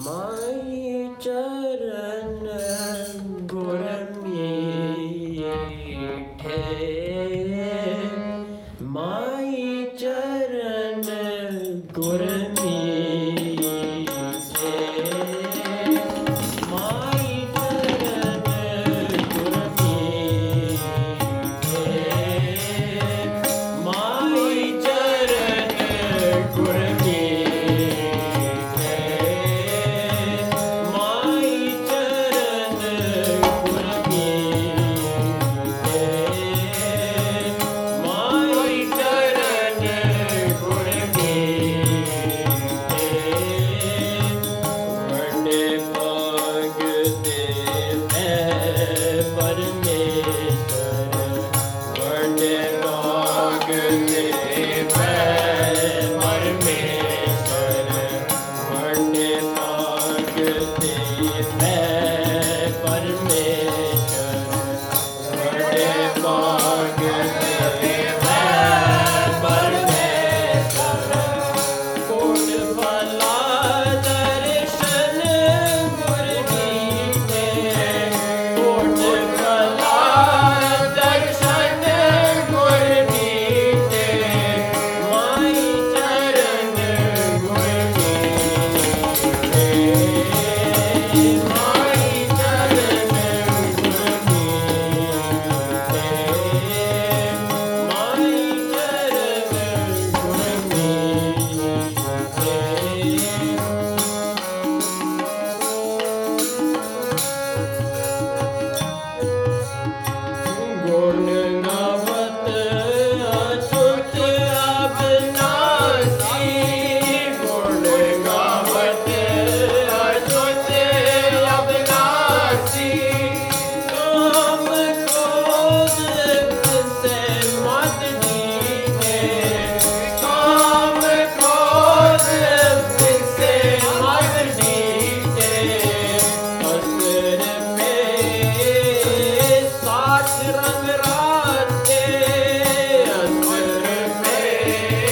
माई चरण गुर मीठे, माई चरण गुर मीठे, माई चरण गुर मीठे, माई चरण गुर मीठे, माई चरण गुर मीठे, माई चरण गुर मीठे, बड़े भाग दे मैं परमेश्वर, बड़े भाग दे मैं परमेश्वर, बड़े भाग दे मैं परमेश्वर, बड़े भाग दे मैं परमेश्वर, कोट भला दर्शन गुर मीठे, कोट भला दर्शन गुर मीठे, माई चरण गुर मीठे, माई चरण गुर मीठे, माई चरण गुर मीठे। गुण गावत अछूत अविनाशी, गुण गावत अछूत अविनाशी, काम क्रोध से मत जीते, काम क्रोध से मत जीते, असर में सात रंग राते, असर में